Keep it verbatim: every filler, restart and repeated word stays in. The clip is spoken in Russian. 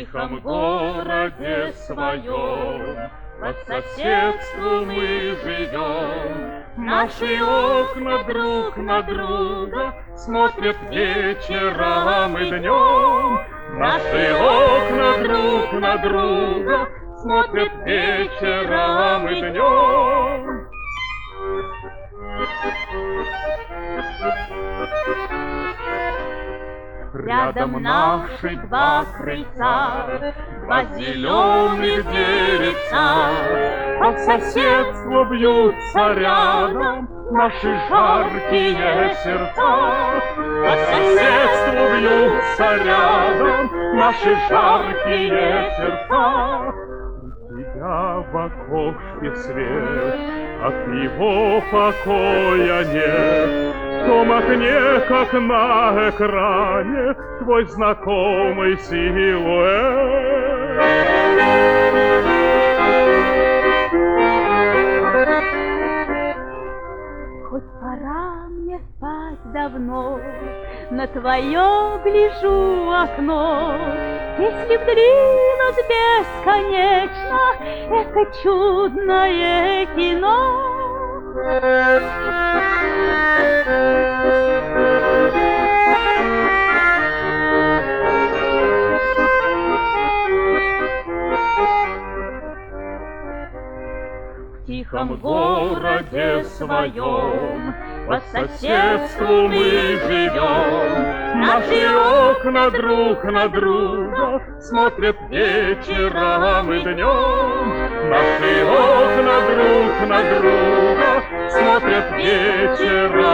тихом городе своем по соседству мы живем. Наши окна друг на друга смотрят вечером и днем. Наши окна друг на друга смотрят вечером и днем. Рядом наши два крыльца, два зеленых деревца, по соседству бьются рядом наши жаркие сердца. По соседству бьются рядом наши жаркие сердца. У тебя в окошке свет, от него покоя нет. В том окне, как на экране, твой знакомый силуэт. Хоть пора мне спать давно, на твое гляжу окно. Если вдринуть бесконечно это чудное кино. В тихом городе своем по соседству мы живем. Наши окна друг на друга смотрят вечером и днем. Наши окна друг на друга смотрят вечером